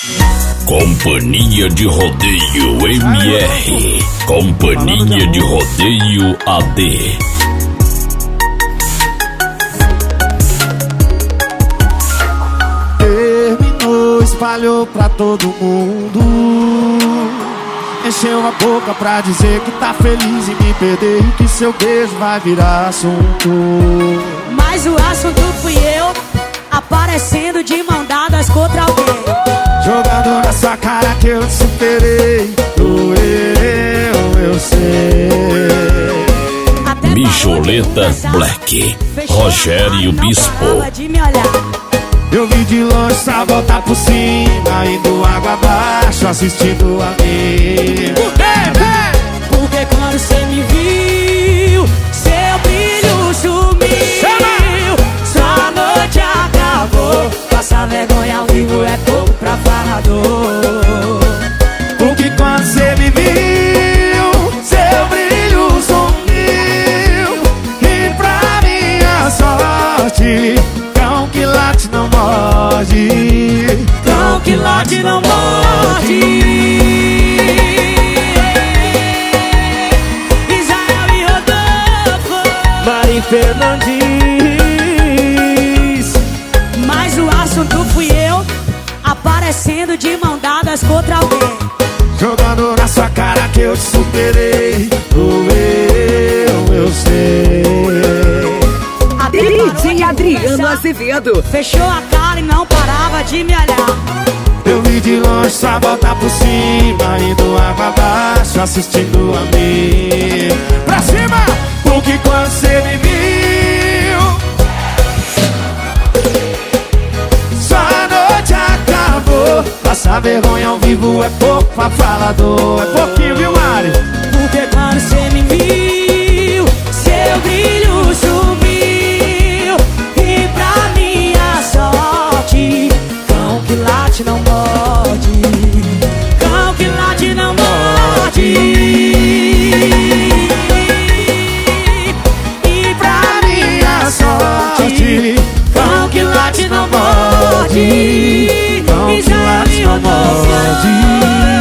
Companhia de Rodeio MR. Companhia de Rodeio AD. Terminou, espalhou pra todo mundo. Encheu a boca pra dizer que tá feliz em me perder e que seu beijo vai virar assunto. Mas o assunto fui eu, aparecendo de mão dadas contra alguém. Jogando na sua cara que eu te superei. Eu sei. Micholeta Black, Rogério Bispo. Eu vi de longe só voltar por cima, indo água abaixo, assistindo a mim. Porque quando cê me viu, seu brilho sumiu. Sua noite acabou. Passar vergonha ao vivo é pouco pra falador. Porque quando cê me viu, seu brilho sumiu. E pra minha sorte, cão que late não morde. Cão que late não morde. Israel e Rodolfo, Mari Fernandes. mas o assunto fui eu, aparecendo de mão dadas contra alguém. Jogando na sua cara que eu te superei. Eu sei. DJ Adriano Azevedo. Fechou a cara e não parava de me olhar. Eu vi de longe só voltar por cima, indo água abaixo, assistindo a mim. Pra cima! Porque quando cê me viu, sua noite acabou. Passar vergonha ao vivo é pouco pra falador. É pouquinho, viu, Mari? Porque quando cê me viu, seu brilho sumiu. E pra minha sorte, cão que late não morde. Cão que late não morde. E pra minha sorte, cão que late não morde. Cão que late não morde.